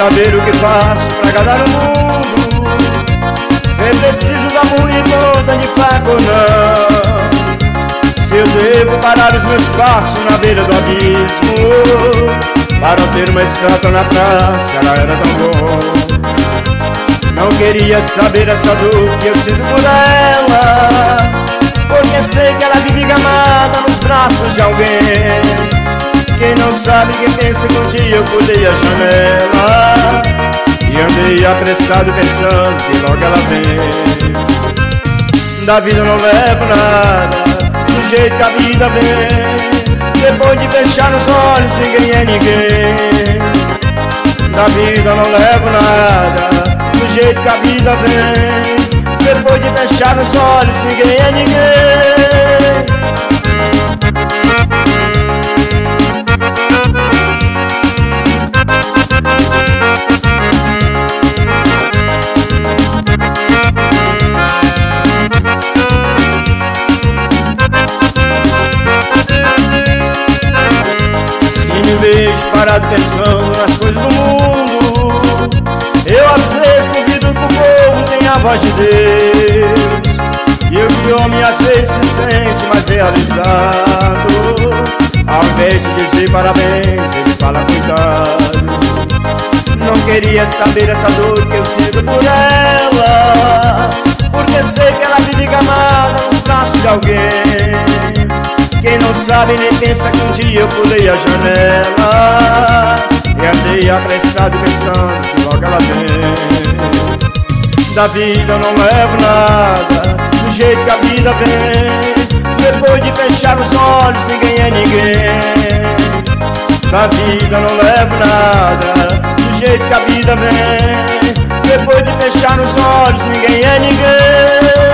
saber o que faço pra agradar o mundo, se preciso da mulher de faca ou não. Se eu devo parar os meus passos na beira do abismo para ter uma estátua na praça, ela era tão bom. Não queria saber essa dor que eu sinto por ela, porque sei que ela vive gamada nos braços de alguém. Quem não sabe, quem pensa que um dia eu pulei a janela e andei apressado pensando que logo ela vem. Da vida eu não levo nada, do jeito que a vida vem. Depois de fechar os olhos, ninguém é ninguém. Da vida eu não levo nada, do jeito que a vida vem. Depois de fechar os olhos, ninguém é ninguém. Vejo parado pensando nas coisas do mundo, eu às vezes duvido que o povo tem a voz de Deus, e o que homem às vezes se sente mais realizado. Ao invés de dizer parabéns, ele fala cuidado. Não queria saber essa dor que eu sinto por ela, porque sei que ela vive gamada nos braços de alguém. Quem não sabe nem pensa que um dia eu pulei a janela e andei apressado pensando que logo ela vem. Da vida eu não levo nada, do jeito que a vida vem. Depois de fechar os olhos, ninguém é ninguém. Da vida eu não levo nada, do jeito que a vida vem. Depois de fechar os olhos, ninguém é ninguém.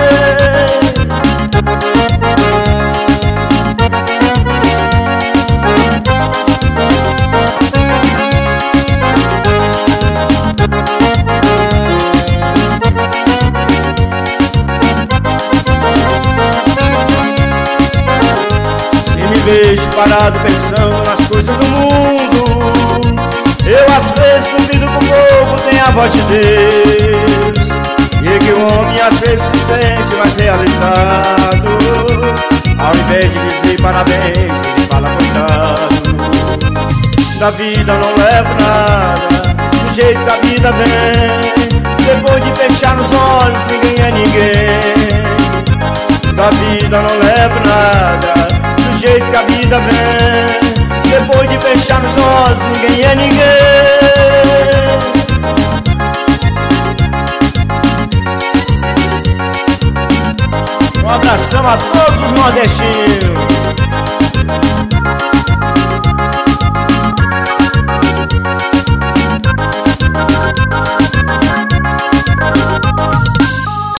Vejo parado pensando nas coisas do mundo, eu às vezes duvido que o povo tem a voz de Deus, e que o homem às vezes se sente mais realizado. Ao invés de dizer parabéns, ele fala cuidado. Da vida eu não levo nada, do jeito que a vida vem. Depois de fechar os olhos, ninguém é ninguém. Da vida eu não levo nada, do jeito que a vida vem. Depois de fechar os olhos, ninguém é